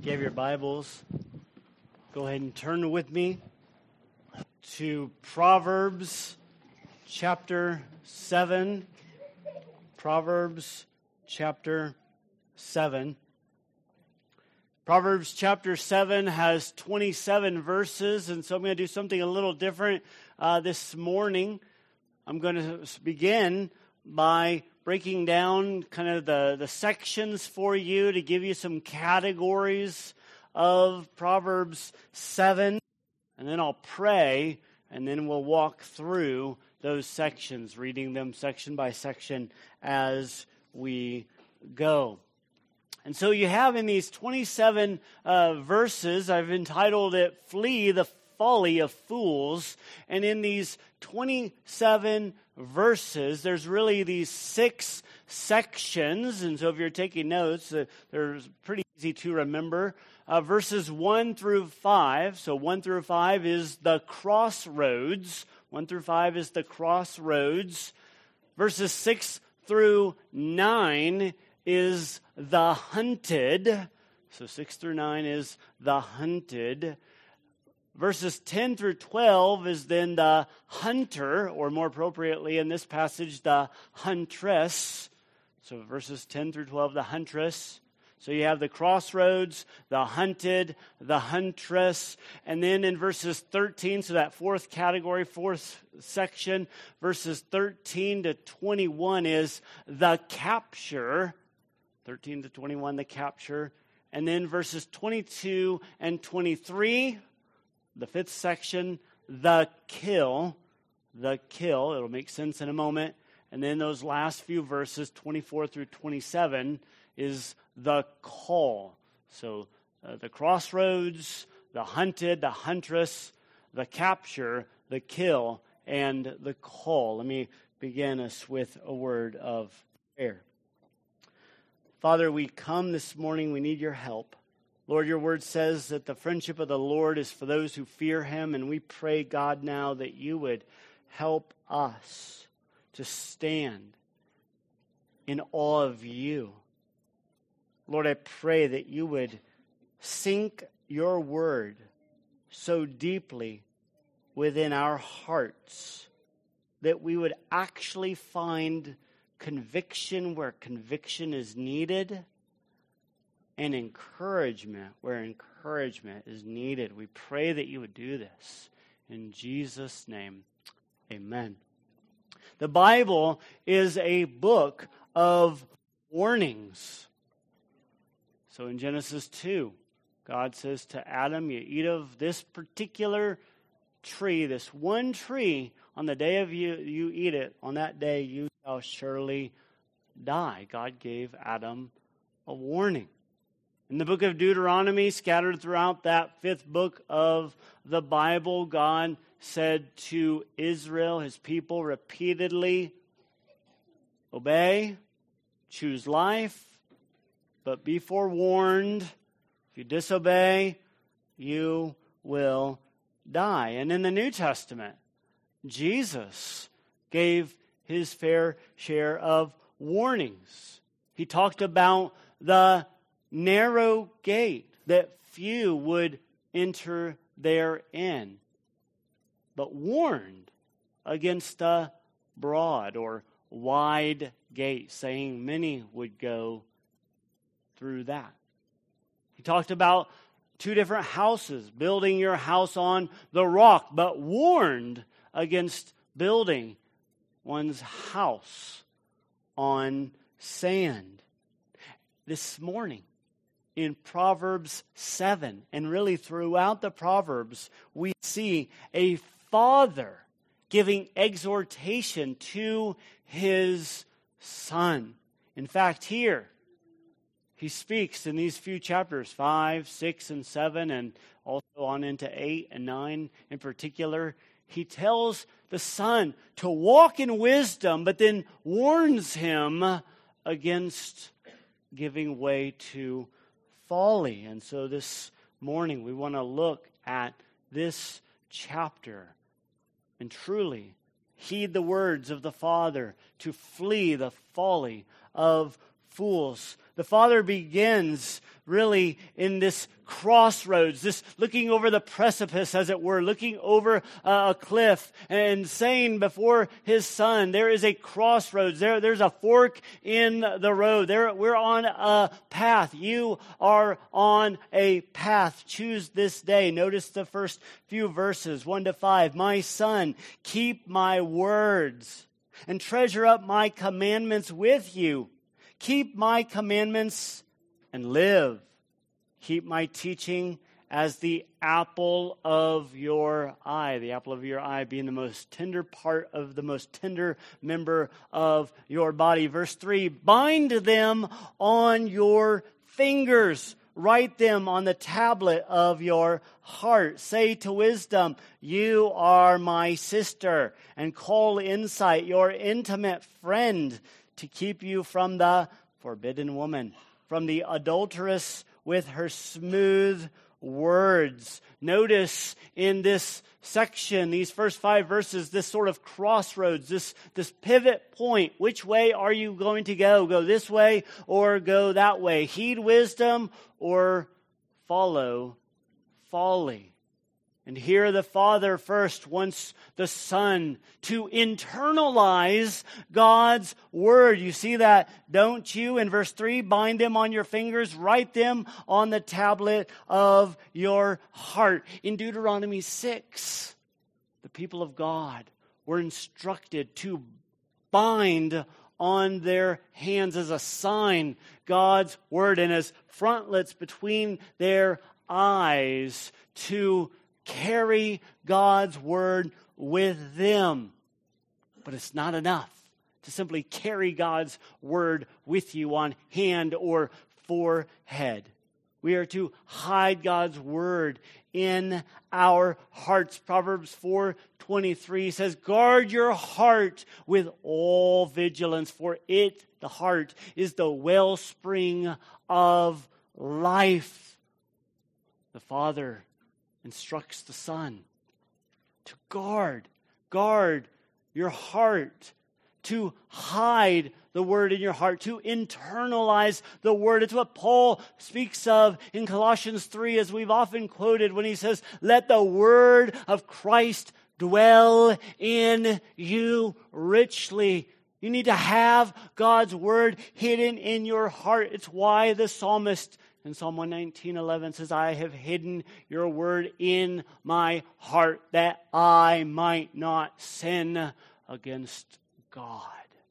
If you have your Bibles, go ahead and turn with me to Proverbs chapter 7. Proverbs chapter 7. Proverbs chapter 7 has 27 verses, and so I'm going to do something a little different this morning. I'm going to begin by breaking down kind of the sections for you to give you some categories of Proverbs 7, and then I'll pray, and then we'll walk through those sections, reading them section by section as we go. And so you have in these 27 verses, I've entitled it, Flee the Folly of Fools. And in these 27 verses, there's really these 6 sections. And so if you're taking notes, they're pretty easy to remember. Verses 1 through 5. So 1 through 5 is the crossroads. 1 through 5 is the crossroads. Verses 6 through 9 is the hunted. So 6 through 9 is the hunted. Verses 10 through 12 is then the hunter, or more appropriately in this passage, the huntress. So verses 10 through 12, the huntress. So you have the crossroads, the hunted, the huntress. And then in verses 13, so that fourth category, fourth section, verses 13 to 21 is the capture. 13 to 21, the capture. And then verses 22 and 23, the fifth section, the kill. The kill. It'll make sense in a moment. And then those last few verses, 24 through 27, is the call. So the crossroads, the hunted, the huntress, the capture, the kill, and the call. Let me begin us with a word of prayer. Father, we come this morning, we need your help. Lord, your word says that the friendship of the Lord is for those who fear him, and we pray, God, now that you would help us to stand in awe of you. Lord, I pray that you would sink your word so deeply within our hearts that we would actually find conviction where conviction is needed, and encouragement where encouragement is needed. We pray that you would do this. In Jesus' name, amen. The Bible is a book of warnings. So in Genesis 2, God says to Adam, you eat of this particular tree, this one tree, on the day of you eat it, on that day you shall surely die. God gave Adam a warning. In the book of Deuteronomy, scattered throughout that fifth book of the Bible, God said to Israel, his people, repeatedly, obey, choose life, but be forewarned. If you disobey, you will die. And in the New Testament, Jesus gave his fair share of warnings. He talked about the narrow gate, that few would enter therein, but warned against the broad or wide gate, saying many would go through that. He talked about 2 different houses, building your house on the rock, but warned against building one's house on sand. This morning, in Proverbs 7, and really throughout the Proverbs, we see a father giving exhortation to his son. In fact, here, he speaks in these few chapters, 5, 6, and 7, and also on into 8 and 9 in particular. He tells the son to walk in wisdom, but then warns him against giving way to folly. And so this morning we want to look at this chapter and truly heed the words of the Father to flee the folly of fools. The Father begins really in this crossroads, this looking over the precipice, as it were, looking over a cliff and saying before his Son, there is a crossroads. There's a fork in the road. We're on a path. You are on a path. Choose this day. Notice the first few verses, 1-5. My son, keep my words and treasure up my commandments with you. Keep my commandments and live. Keep my teaching as the apple of your eye. The apple of your eye being the most tender part of the most tender member of your body. Verse 3, bind them on your fingers. Write them on the tablet of your heart. Say to wisdom, you are my sister. And call insight your intimate friend, to keep you from the forbidden woman, from the adulteress with her smooth words. Notice in this section, these first 5 verses, this sort of crossroads, this pivot point. Which way are you going to go? Go this way or go that way? Heed wisdom or follow folly? And here the Father first wants the Son to internalize God's Word. You see that, don't you? In verse 3, bind them on your fingers, write them on the tablet of your heart. In Deuteronomy 6, the people of God were instructed to bind on their hands as a sign God's Word and as frontlets between their eyes to carry God's Word with them. But it's not enough to simply carry God's Word with you on hand or forehead. We are to hide God's Word in our hearts. Proverbs 4:23 says, guard your heart with all vigilance, for it, the heart, is the wellspring of life. The Father instructs the Son to guard your heart, to hide the Word in your heart, to internalize the Word. It's what Paul speaks of in Colossians 3, as we've often quoted, when he says, let the Word of Christ dwell in you richly. You need to have God's Word hidden in your heart. It's why the psalmist in Psalm 119:11 says, I have hidden your word in my heart that I might not sin against God.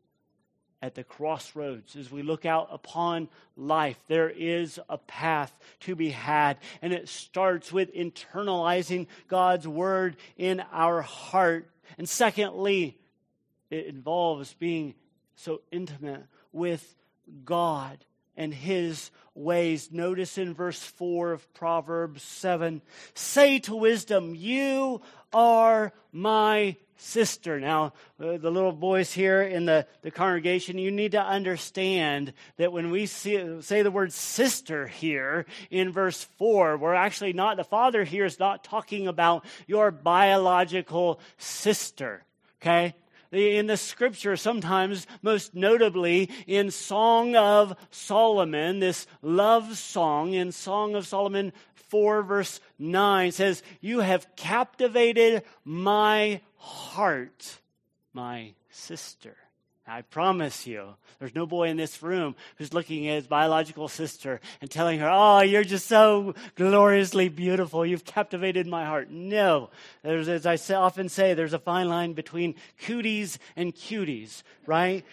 At the crossroads, as we look out upon life, there is a path to be had. And it starts with internalizing God's word in our heart. And secondly, it involves being so intimate with God and His ways. Notice in verse 4 of Proverbs 7, say to wisdom, you are my sister. Now, the little boys here in the congregation, you need to understand that when we say the word sister here in verse 4, we're actually not, the Father here is not talking about your biological sister, okay? In the Scripture, sometimes, most notably in Song of Solomon, this love song in Song of Solomon 4 verse 9 says, you have captivated my heart, my sister. I promise you, there's no boy in this room who's looking at his biological sister and telling her, oh, you're just so gloriously beautiful. You've captivated my heart. No. As I often say, there's a fine line between cooties and cuties, right?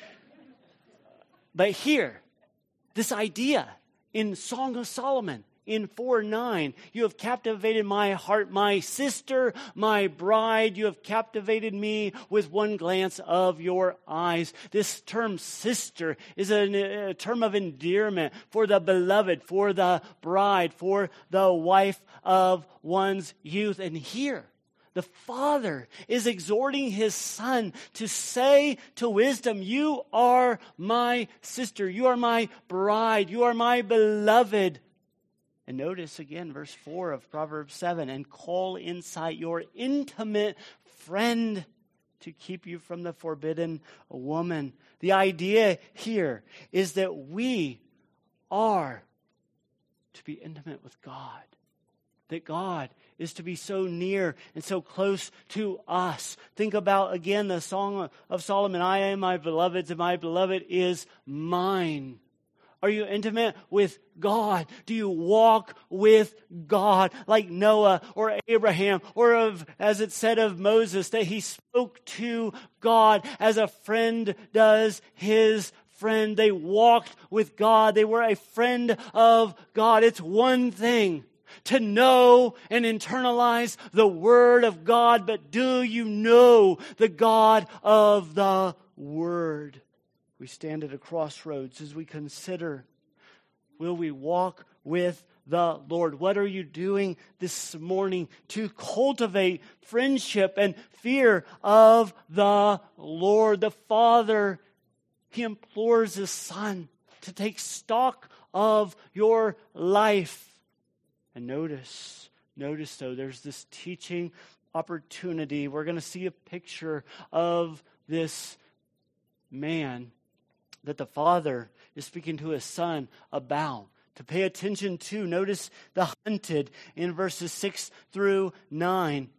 But here, this idea in Song of Solomon, in 4:9, you have captivated my heart, my sister, my bride. You have captivated me with one glance of your eyes. This term sister is a term of endearment for the beloved, for the bride, for the wife of one's youth. And here, the Father is exhorting His Son to say to wisdom, you are my sister, you are my bride, you are my beloved. And notice again, verse 4 of Proverbs 7, and call insight your intimate friend, to keep you from the forbidden woman. The idea here is that we are to be intimate with God. That God is to be so near and so close to us. Think about, again, the Song of Solomon, I am my beloved's and my beloved is mine. Are you intimate with God? Do you walk with God like Noah or Abraham or as it said of Moses, that he spoke to God as a friend does his friend? They walked with God. They were a friend of God. It's one thing to know and internalize the Word of God, but do you know the God of the Word? We stand at a crossroads as we consider, will we walk with the Lord? What are you doing this morning to cultivate friendship and fear of the Lord? The Father, He implores His Son to take stock of your life. And notice though, there's this teaching opportunity. We're going to see a picture of this man that the Father is speaking to His Son about, to pay attention to. Notice the hunted in verses 6 through 9.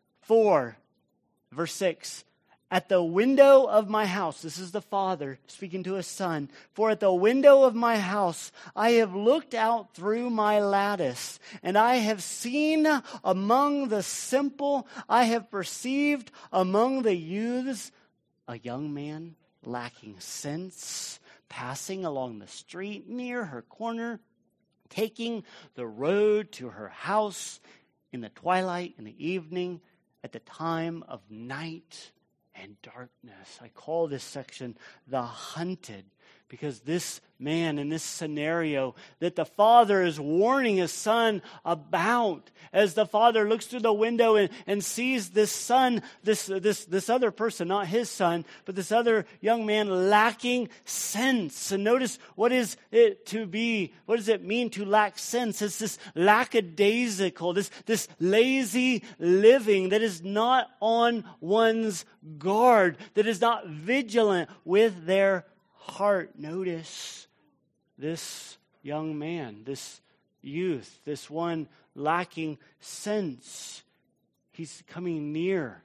4, verse 6. At the window of my house, this is the Father speaking to His Son, for at the window of my house I have looked out through my lattice, and I have seen among the simple, I have perceived among the youths a young man lacking sense, passing along the street near her corner, taking the road to her house in the twilight, in the evening, at the time of night and darkness. I call this section the hunted, because this man in this scenario that the Father is warning His Son about, as the Father looks through the window and sees this son, this other person, not his son, but this other young man lacking sense. And notice, what is it to be? What does it mean to lack sense? It's this lackadaisical, this lazy living that is not on one's guard, that is not vigilant with their heart. Notice this young man, this youth, this one lacking sense. He's coming near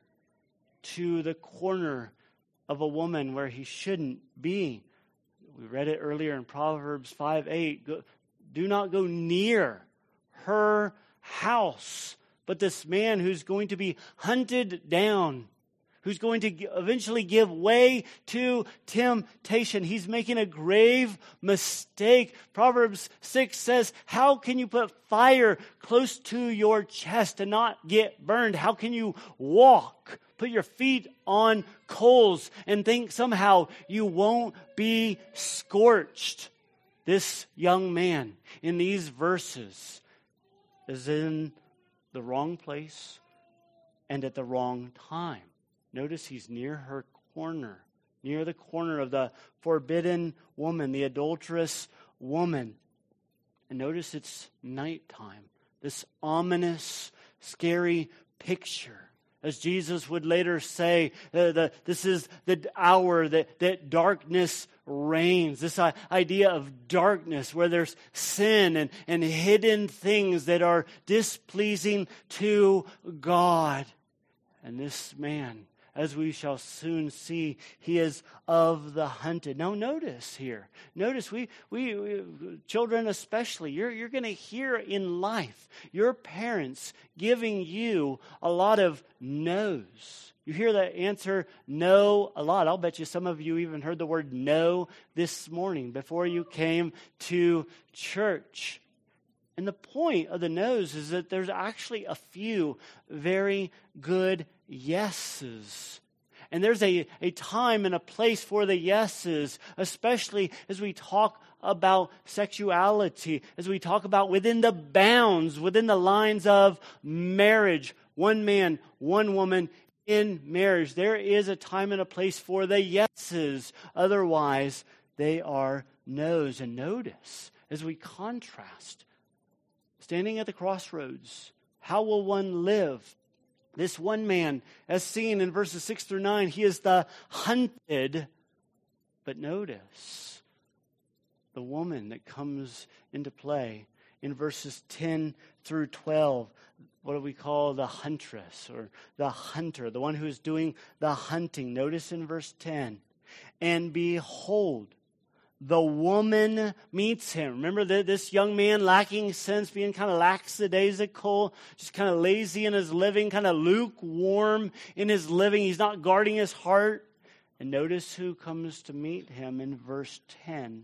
to the corner of a woman where he shouldn't be. We read it earlier in Proverbs 5:8. Do not go near her house. But this man who's going to be hunted down, who's going to eventually give way to temptation. He's making a grave mistake. Proverbs 6 says, how can you put fire close to your chest and not get burned? How can you walk, put your feet on coals and think somehow you won't be scorched? This young man in these verses is in the wrong place and at the wrong time. Notice he's near her corner, near the corner of the forbidden woman, the adulterous woman. And notice it's nighttime, this ominous, scary picture. As Jesus would later say, this is the hour that darkness reigns. This idea of darkness where there's sin and hidden things that are displeasing to God. And this man, as we shall soon see, he is of the hunted. Now notice here. Notice we children especially, you're going to hear in life your parents giving you a lot of no's. You hear the answer no a lot. I'll bet you some of you even heard the word no this morning before you came to church. And the point of the no's is that there's actually a few very good yeses. And there's a time and a place for the yeses, especially as we talk about sexuality, as we talk about within the bounds, within the lines of marriage, one man, one woman in marriage. There is a time and a place for the yeses. Otherwise, they are no's. And notice, as we contrast, standing at the crossroads, how will one live? This one man, as seen in verses 6 through 9, he is the hunted. But notice the woman that comes into play in verses 10 through 12. What do we call the huntress or the hunter, the one who is doing the hunting? Notice in verse 10, and behold, the woman meets him. Remember this young man lacking sense, being kind of lackadaisical, just kind of lazy in his living, kind of lukewarm in his living. He's not guarding his heart. And notice who comes to meet him in verse 10.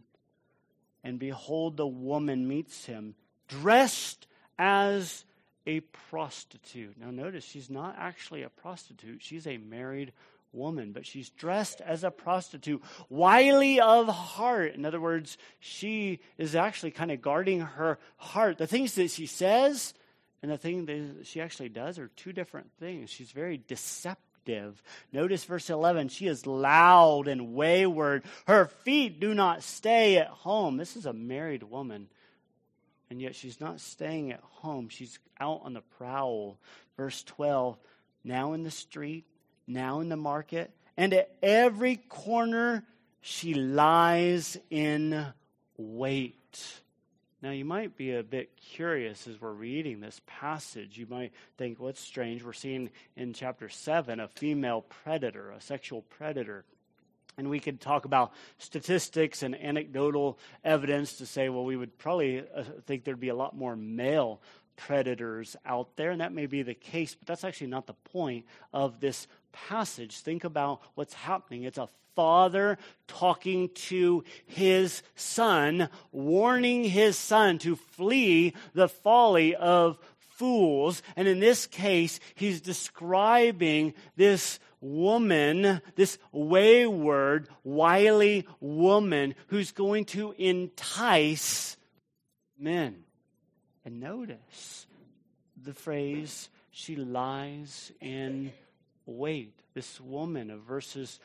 And behold, the woman meets him, dressed as a prostitute. Now notice, she's not actually a prostitute. She's a married woman, but she's dressed as a prostitute, wily of heart. In other words, she is actually kind of guarding her heart. The things that she says and the thing that she actually does are two different things. She's very deceptive. Notice verse 11, she is loud and wayward. Her feet do not stay at home. This is a married woman, and yet she's not staying at home. She's out on the prowl. Verse 12, now in the street, now in the market, and at every corner she lies in wait. Now you might be a bit curious as we're reading this passage. You might think, what's strange? We're seeing in chapter 7 a female predator, a sexual predator. And we could talk about statistics and anecdotal evidence to say, well, we would probably think there'd be a lot more male predators out there, and that may be the case, but that's actually not the point of this passage. Think about what's happening. It's a father talking to his son, warning his son to flee the folly of fools. And in this case, he's describing this woman, this wayward, wily woman who's going to entice men. And notice the phrase, she lies in wait. This woman of verses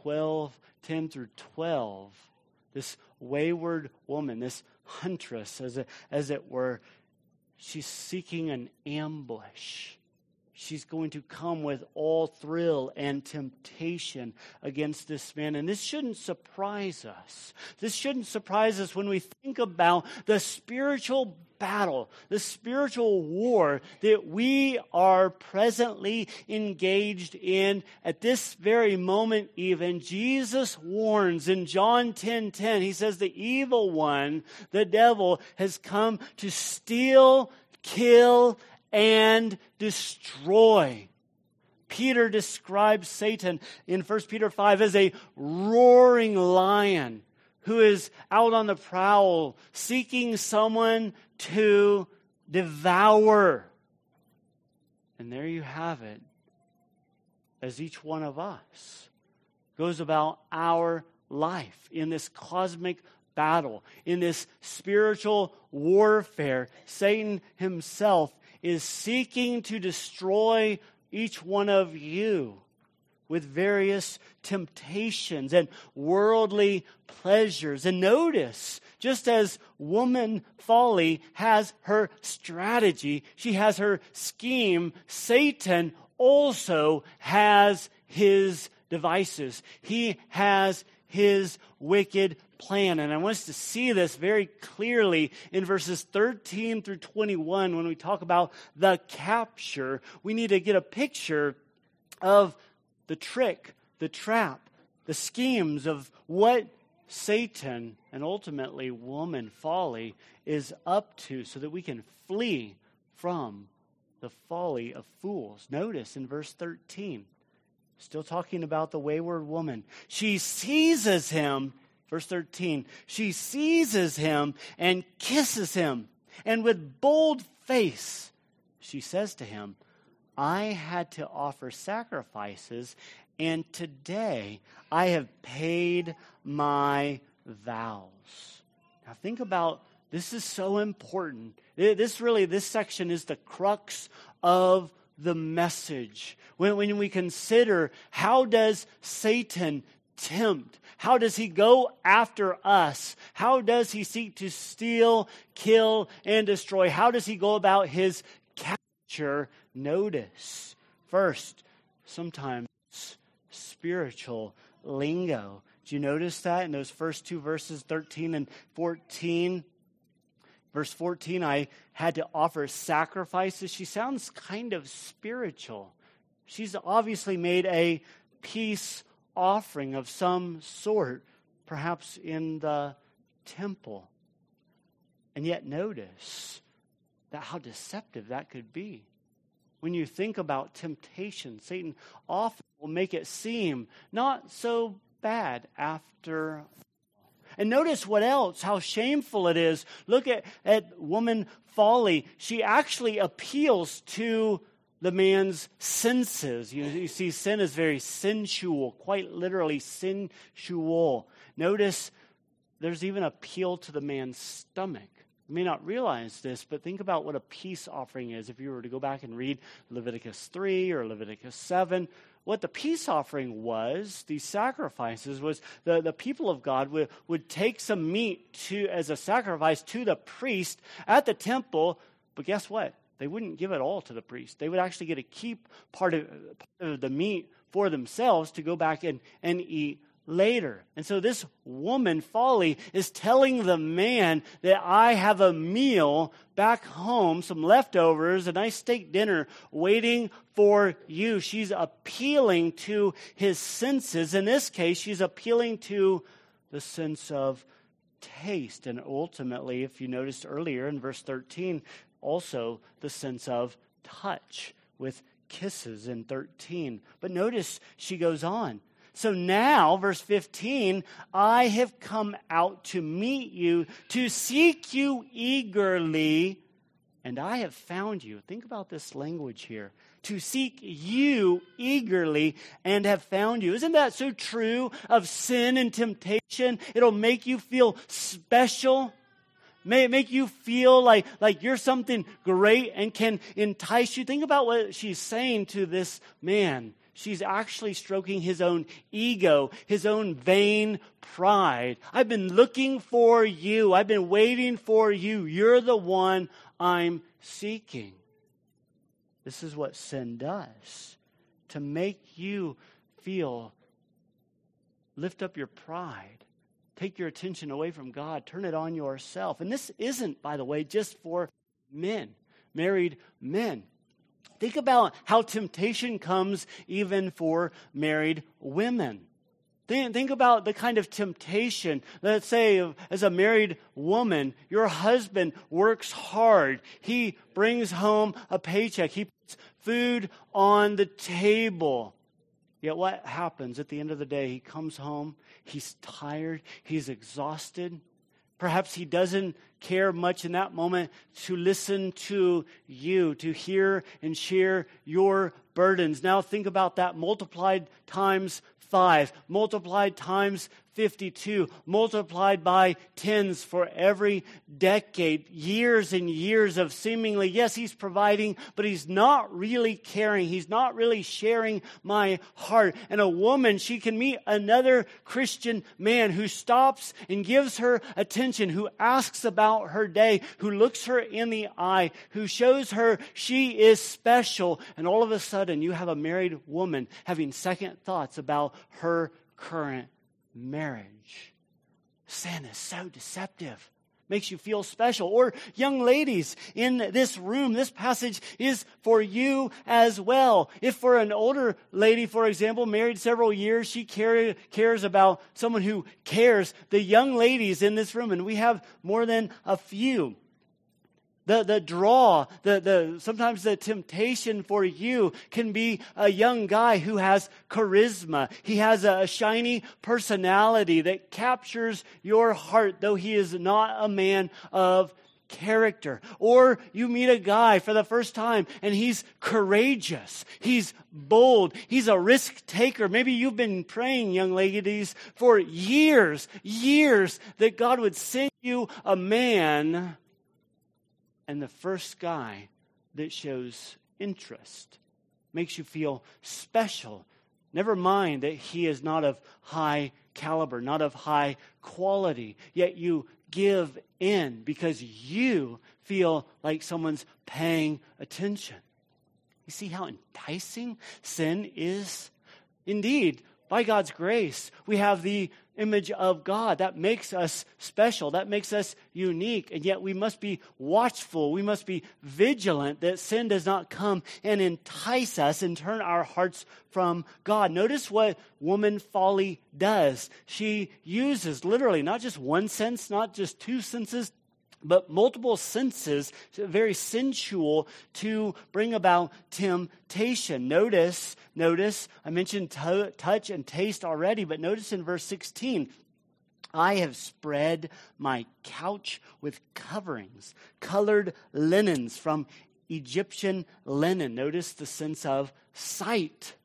10 through 12, this wayward woman, this huntress, as it were, she's seeking an ambush. She's going to come with all thrill and temptation against this man. And this shouldn't surprise us. This shouldn't surprise us when we think about the spiritual battle, the spiritual war that we are presently engaged in at this very moment even. Jesus warns in John 10:10, he says the evil one, the devil, has come to steal, kill, and destroy. Peter describes Satan in 1 Peter 5 as a roaring lion who is out on the prowl, seeking someone to devour. And there you have it, as each one of us goes about our life in this cosmic battle, in this spiritual warfare. Satan himself is seeking to destroy each one of you with various temptations and worldly pleasures. And notice, just as woman folly has her strategy, she has her scheme, Satan also has his devices. He has his wicked plan. And I want us to see this very clearly in verses 13 through 21 when we talk about the capture. We need to get a picture of the trick, the trap, the schemes of what Satan and ultimately woman folly is up to so that we can flee from the folly of fools. Notice in verse 13, still talking about the wayward woman. She seizes him, verse 13, she seizes him and kisses him. And with bold face, she says to him, I had to offer sacrifices, and today I have paid my vows. Now think about, this is so important. This section is the crux of the message. When we consider, how does Satan tempt? How does he go after us? How does he seek to steal, kill, and destroy? How does he go about his capture? Notice First, sometimes spiritual lingo. Did you notice that in those first two verses, 13 and 14? Verse 14, I had to offer sacrifices. She sounds kind of spiritual. She's obviously made a peace offering of some sort, perhaps in the temple. And yet notice that how deceptive that could be. When you think about temptation, Satan often will make it seem not so bad after all. And notice what else, how shameful it is. Look at woman folly. She actually appeals to the man's senses. You see, sin is very sensual, quite literally sensual. Notice there's even appeal to the man's stomach. You may not realize this, but think about what a peace offering is. If you were to go back and read Leviticus 3 or Leviticus 7, what the peace offering was, these sacrifices, was the people of God would take some meat as a sacrifice to the priest at the temple, but guess what? They wouldn't give it all to the priest. They would actually get to keep part of the meat for themselves to go back and eat later. And so this woman, folly, is telling the man that I have a meal back home, some leftovers, a nice steak dinner waiting for you. She's appealing to his senses. In this case, she's appealing to the sense of taste. And ultimately, if you noticed earlier in verse 13, also the sense of touch with kisses in 13. But notice she goes on. So now, verse 15, I have come out to meet you, to seek you eagerly, and I have found you. Think about this language here. To seek you eagerly and have found you. Isn't that so true of sin and temptation? It'll make you feel special. May it make you feel like you're something great and can entice you. Think about what she's saying to this man. She's actually stroking his own ego, his own vain pride. I've been looking for you. I've been waiting for you. You're the one I'm seeking. This is what sin does. To make you lift up your pride. Take your attention away from God. Turn it on yourself. And this isn't, by the way, just for men, married men. Think about how temptation comes even for married women. Think about the kind of temptation. Let's say as a married woman, your husband works hard. He brings home a paycheck. He puts food on the table. Yet what happens at the end of the day? He comes home. He's tired. He's exhausted. Perhaps he doesn't care much in that moment to listen to you, to hear and share your burdens. Now think about that multiplied times 5, multiplied times 52, multiplied by tens for every decade, years and years of seemingly, yes, he's providing, but he's not really caring. He's not really sharing my heart. And a woman, she can meet another Christian man who stops and gives her attention, who asks about her day, who looks her in the eye, who shows her she is special. And all of a sudden, you have a married woman having second thoughts about her current marriage. Sin is so deceptive. Makes you feel special. Or young ladies in this room, this passage is for you as well. If for an older lady, for example, married several years, she cares about someone who cares. The young ladies in this room, and we have more than a few, the draw, sometimes the temptation for you can be a young guy who has charisma. He has a shiny personality that captures your heart, though he is not a man of character. Or you meet a guy for the first time and he's courageous. He's bold. He's a risk taker. Maybe you've been praying, young ladies, for years, that God would send you a man. And the first guy that shows interest makes you feel special. Never mind that he is not of high caliber, not of high quality. Yet you give in because you feel like someone's paying attention. You see how enticing sin is? Indeed, by God's grace, we have the image of God. That makes us special. That makes us unique. And yet we must be watchful. We must be vigilant that sin does not come and entice us and turn our hearts from God. Notice what woman folly does. She uses literally not just one sense, not just two senses, but multiple senses, very sensual, to bring about temptation. Notice, I mentioned touch and taste already, but notice in verse 16, I have spread my couch with coverings, colored linens from Egyptian linen. Notice the sense of sight.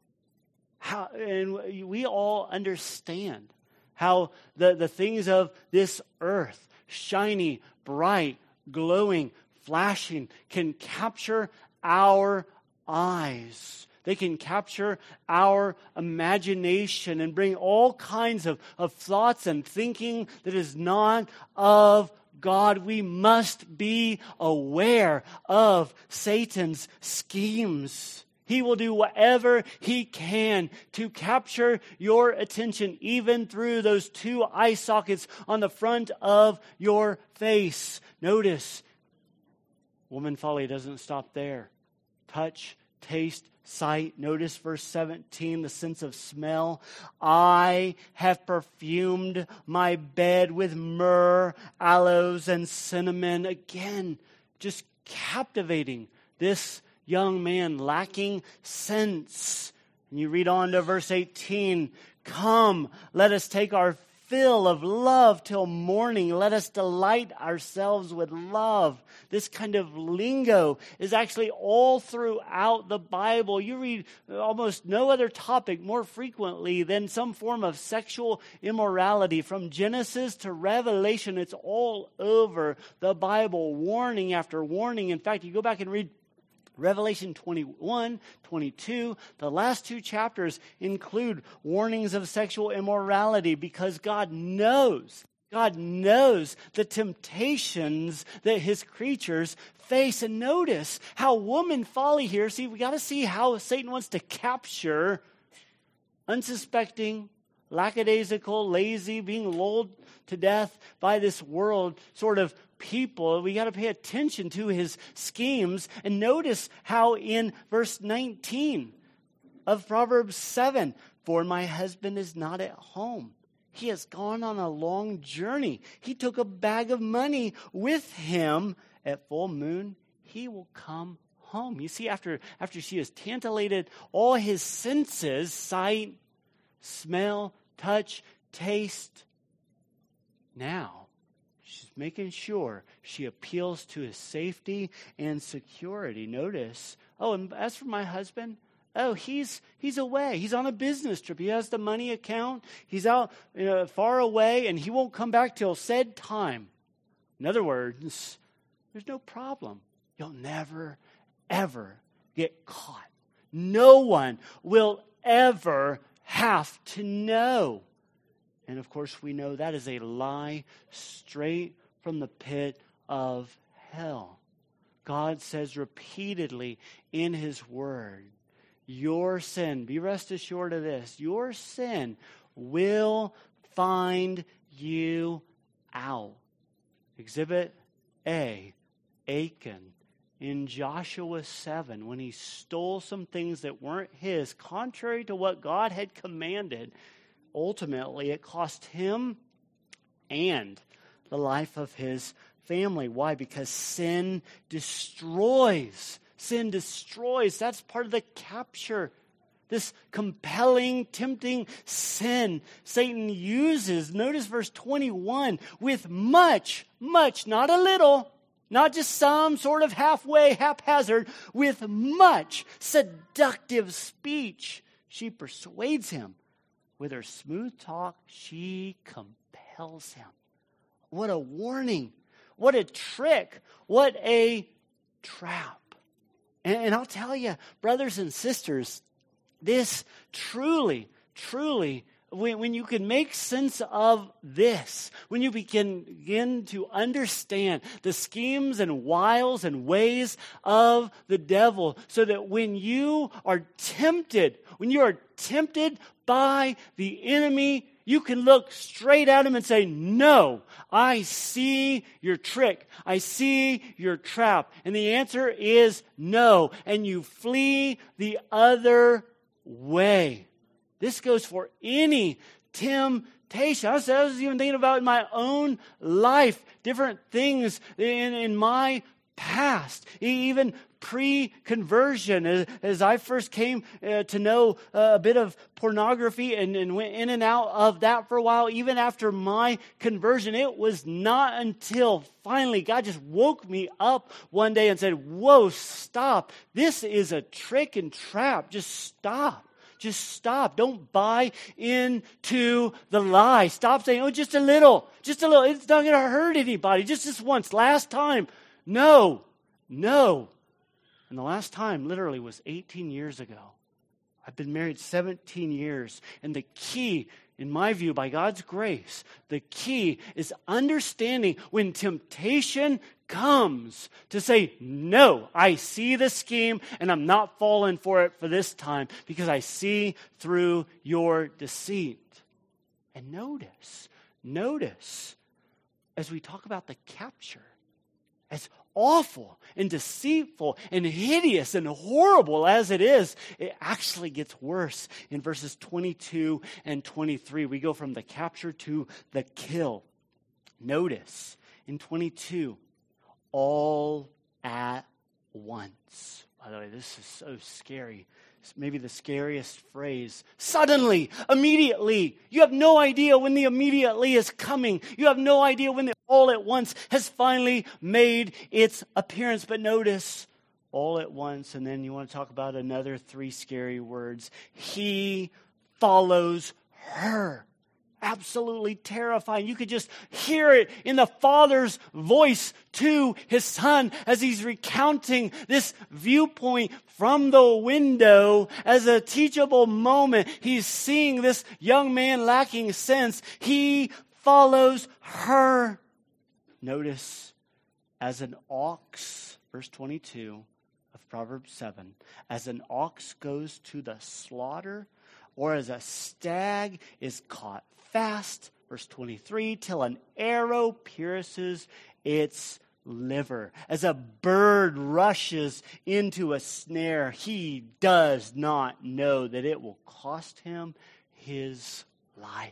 And we all understand how the things of this earth, shiny, bright, glowing, flashing, can capture our eyes. They can capture our imagination and bring all kinds of thoughts and thinking that is not of God. We must be aware of Satan's schemes. He will do whatever he can to capture your attention, even through those two eye sockets on the front of your face. Notice, woman folly doesn't stop there. Touch, taste, sight. Notice verse 17, the sense of smell. I have perfumed my bed with myrrh, aloes, and cinnamon. Again, just captivating this young man lacking sense. And you read on to verse 18, come, let us take our fill of love till morning. Let us delight ourselves with love. This kind of lingo is actually all throughout the Bible. You read almost no other topic more frequently than some form of sexual immorality. From Genesis to Revelation, it's all over the Bible, warning after warning. In fact, you go back and read Revelation 21, 22, the last two chapters include warnings of sexual immorality because God knows the temptations that his creatures face. And notice how woman folly here, see, we got to see how Satan wants to capture unsuspecting, lackadaisical, lazy, being lulled to death by this world sort of people. We got to pay attention to his schemes. And notice how in verse 19 of Proverbs 7, for my husband is not at home. He has gone on a long journey. He took a bag of money with him. At full moon, he will come home. You see, after she has tantalated all his senses, sight, smell, touch, taste, now she's making sure she appeals to his safety and security. Notice, and as for my husband, he's away. He's on a business trip. He has the money account. He's out far away, and he won't come back till said time. In other words, there's no problem. You'll never, ever get caught. No one will ever have to know. And of course, we know that is a lie straight from the pit of hell. God says repeatedly in his word, your sin, be rest assured of this, your sin will find you out. Exhibit A, Achan in Joshua 7, when he stole some things that weren't his, contrary to what God had commanded. Ultimately, it cost him and the life of his family. Why? Because sin destroys. Sin destroys. That's part of the capture. This compelling, tempting sin Satan uses, notice verse 21, with much, not a little, not just some sort of halfway, haphazard, with much seductive speech, she persuades him. With her smooth talk, she compels him. What a warning. What a trick. What a trap. And I'll tell you, brothers and sisters, this truly when you can make sense of this, when you begin to understand the schemes and wiles and ways of the devil, so that when you are tempted by the enemy, you can look straight at him and say, no, I see your trick. I see your trap. And the answer is no. And you flee the other way. This goes for any temptation. I was even thinking about in my own life, different things in my past, even pre-conversion, as I first came to know a bit of pornography and went in and out of that for a while. Even after my conversion, it was not until finally God just woke me up one day and said, whoa, stop. This is a trick and trap. Just stop. Just stop. Don't buy into the lie. Stop saying, oh, just a little. It's not going to hurt anybody. Just this once, last time. No. And the last time literally was 18 years ago. I've been married 17 years. And the key, in my view, by God's grace, the key is understanding when temptation comes to say, no, I see the scheme and I'm not falling for it for this time because I see through your deceit. And notice, as we talk about the capture, as awful and deceitful and hideous and horrible as it is, it actually gets worse in verses 22 and 23. We go from the capture to the kill. Notice in 22, all at once. By the way, this is so scary. It's maybe the scariest phrase. Suddenly, immediately. You have no idea when the immediately is coming. You have no idea when the all at once has finally made its appearance. But notice, all at once, and then you want to talk about another 3 scary words. He follows her. Absolutely terrifying. You could just hear it in the Father's voice to His Son as He's recounting this viewpoint from the window as a teachable moment. He's seeing this young man lacking sense. He follows her. Notice, as an ox, verse 22 of Proverbs 7, as an ox goes to the slaughter, or as a stag is caught fast, verse 23, till an arrow pierces its liver. As a bird rushes into a snare, he does not know that it will cost him his life.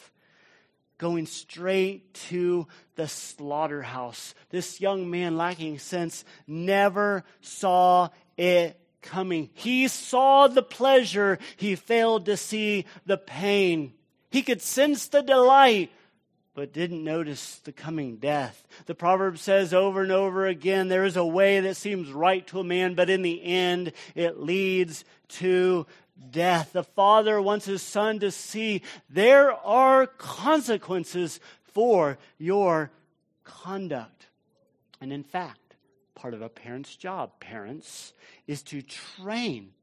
Going straight to the slaughterhouse. This young man lacking sense never saw it coming. He saw the pleasure. He failed to see the pain. He could sense the delight, but didn't notice the coming death. The proverb says over and over again, there is a way that seems right to a man, but in the end, it leads to death. The Father wants His Son to see there are consequences for your conduct. And in fact, part of a parent's job, parents, is to train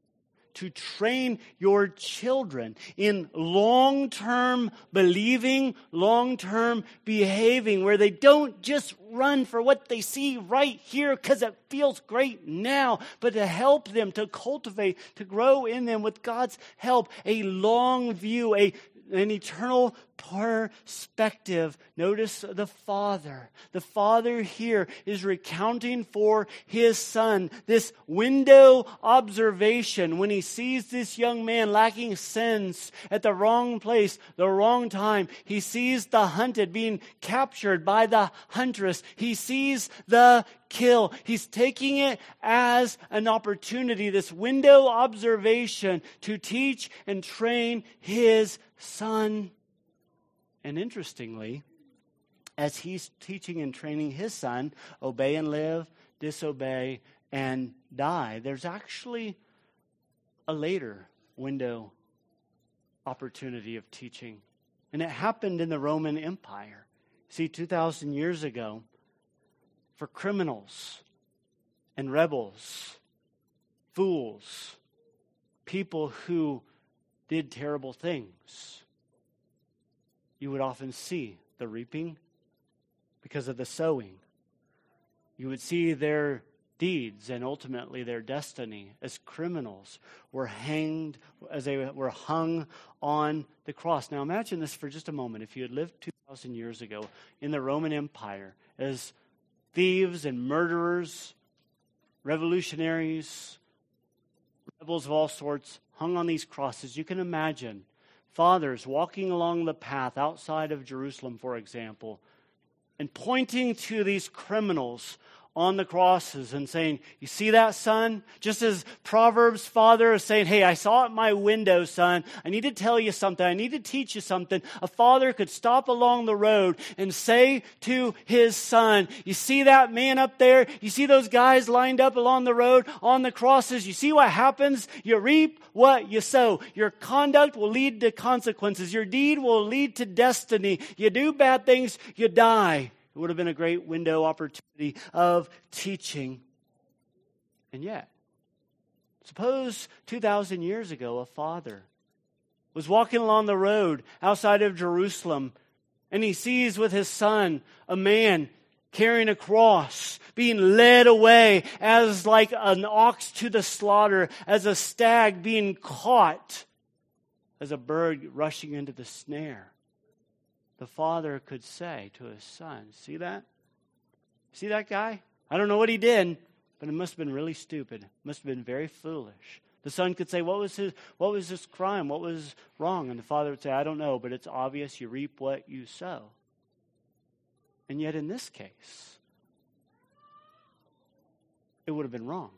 your children in long-term believing, long-term behaving, where they don't just run for what they see right here because it feels great now, but to help them, to cultivate, to grow in them with God's help, a long view, an eternal perspective. Notice the Father. The Father here is recounting for His Son this window observation when He sees this young man lacking sense at the wrong place, the wrong time. He sees the hunted being captured by the huntress. He sees the kill. He's taking it as an opportunity, this window observation, to teach and train His Son. And interestingly, as He's teaching and training His Son, obey and live, disobey and die, there's actually a later window opportunity of teaching. And it happened in the Roman Empire. See, 2,000 years ago, for criminals and rebels, fools, people who did terrible things, you would often see the reaping because of the sowing. You would see their deeds and ultimately their destiny as criminals were hanged, as they were hung on the cross. Now imagine this for just a moment. If you had lived 2,000 years ago in the Roman Empire as thieves and murderers, revolutionaries, rebels of all sorts hung on these crosses, you can imagine fathers walking along the path outside of Jerusalem, for example, and pointing to these criminals on the crosses and saying, you see that, son? Just as Proverbs' father is saying, hey, I saw it in my window, son. I need to tell you something. I need to teach you something. A father could stop along the road and say to his son, you see that man up there? You see those guys lined up along the road on the crosses? You see what happens? You reap what you sow. Your conduct will lead to consequences. Your deed will lead to destiny. You do bad things, you die. It would have been a great window opportunity of teaching. And yet, suppose 2,000 years ago, a father was walking along the road outside of Jerusalem, and he sees with his son a man carrying a cross, being led away as like an ox to the slaughter, as a stag being caught, as a bird rushing into the snare. The father could say to his son, see that? See that guy? I don't know what he did, but it must have been really stupid. It must have been very foolish. The son could say, what was his crime? What was wrong? And the father would say, I don't know, but it's obvious you reap what you sow. And yet in this case, it would have been wrong.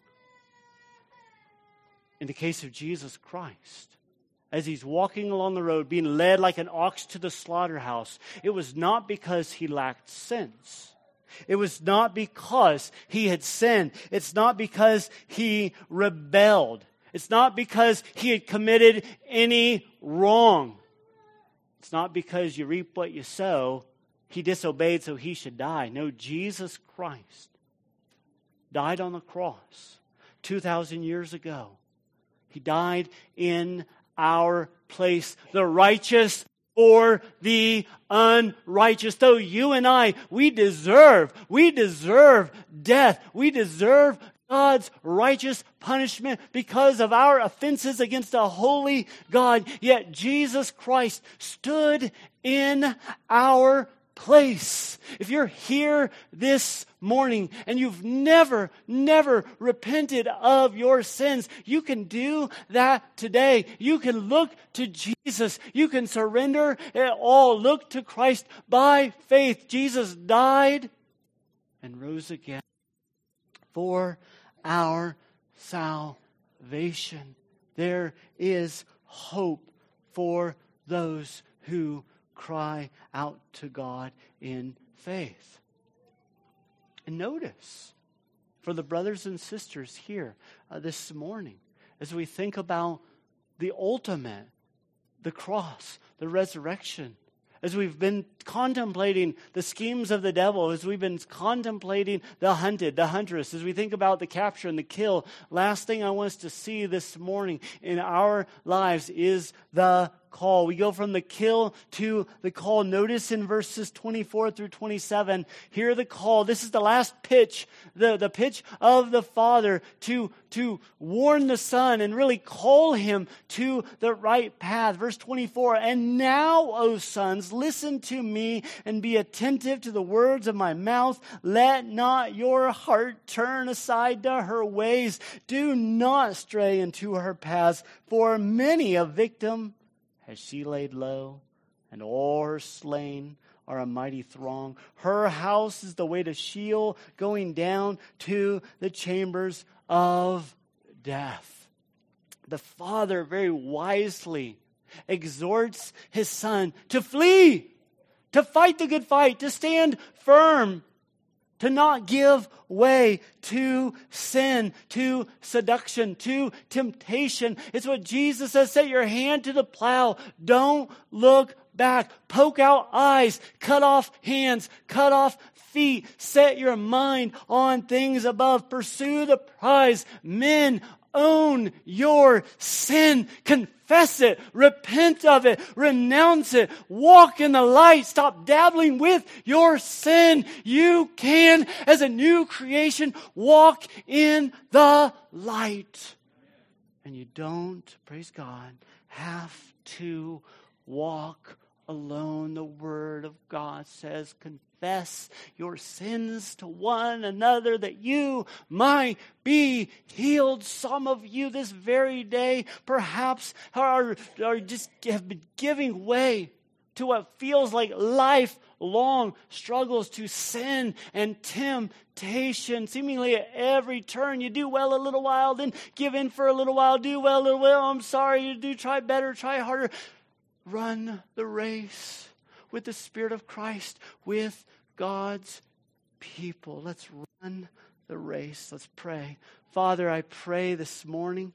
In the case of Jesus Christ, as he's walking along the road, being led like an ox to the slaughterhouse, it was not because he lacked sense. It was not because he had sinned. It's not because he rebelled. It's not because he had committed any wrong. It's not because you reap what you sow. He disobeyed, so he should die. No, Jesus Christ died on the cross 2,000 years ago. He died in our place, the righteous for the unrighteous. Though you and I, we deserve death. We deserve God's righteous punishment because of our offenses against a holy God. Yet Jesus Christ stood in our place. If you're here this morning and you've never repented of your sins, you can do that today. You can look to Jesus. You can surrender it all. Look to Christ by faith. Jesus died and rose again for our salvation. There is hope for those who cry out to God in faith. And notice, for the brothers and sisters here this morning, as we think about the ultimate, the cross, the resurrection, as we've been contemplating the schemes of the devil, as we've been contemplating the hunted, the huntress, as we think about the capture and the kill, last thing I want us to see this morning in our lives is the call. We go from the kill to the call. Notice in verses 24 through 27, hear the call. This is the last pitch, the pitch of the Father to warn the Son and really call him to the right path. Verse 24, and now, O sons, listen to me and be attentive to the words of my mouth. Let not your heart turn aside to her ways. Do not stray into her paths, for many a victim has she laid low, and all her slain are a mighty throng. Her house is the way to Sheol, going down to the chambers of death. The Father very wisely exhorts his Son to flee, to fight the good fight, to stand firm, to not give way to sin, to seduction, to temptation. It's what Jesus says, set your hand to the plow. Don't look back. Poke out eyes. Cut off hands. Cut off feet. Set your mind on things above. Pursue the prize. Men Own your sin. Confess it. Repent of it. Renounce it. Walk in the light. Stop dabbling with your sin. You can, as a new creation, walk in the light. And you don't, praise God, have to walk alone. The Word of God says, confess your sins to one another that you might be healed. Some of you this very day perhaps are just have been giving way to what feels like lifelong struggles, to sin and temptation. Seemingly at every turn, you do well a little while, then give in for a little while, do well a little while. I'm sorry, you do try better, try harder. Run the race with the Spirit of Christ, with God's people. Let's run the race. Let's pray. Father, I pray this morning,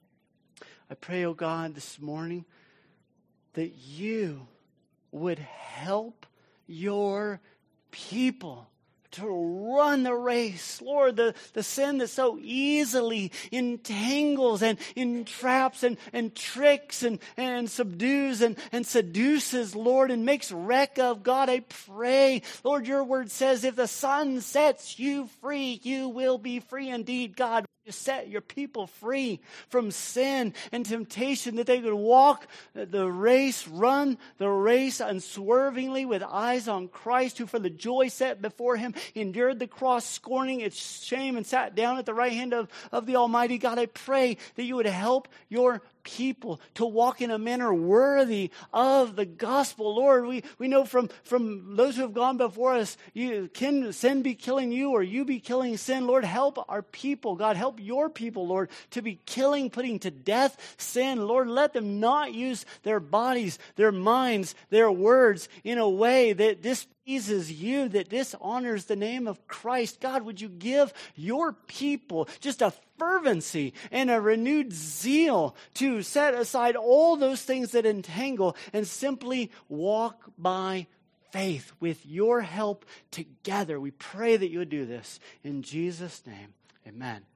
I pray, oh God, this morning, that you would help your people to run the race. Lord, the sin that so easily entangles and entraps and tricks and subdues and seduces, Lord, and makes wreck of. God, I pray, Lord, your word says, if the Son sets you free, you will be free indeed. God, you set your people free from sin and temptation, that they could walk the race, run the race unswervingly with eyes on Christ, who for the joy set before him endured the cross, scorning its shame, and sat down at the right hand of the Almighty. God, I pray that you would help your people to walk in a manner worthy of the gospel. Lord, we know from those who have gone before us, can sin be killing you or you be killing sin? Lord, help our people. God, help your people, Lord, to be killing, putting to death sin. Lord, let them not use their bodies, their minds, their words in a way that displeases you, that dishonors the name of Christ. God, would you give your people just a fervency and a renewed zeal to set aside all those things that entangle and simply walk by faith with your help together. We pray that you would do this in Jesus' name. Amen.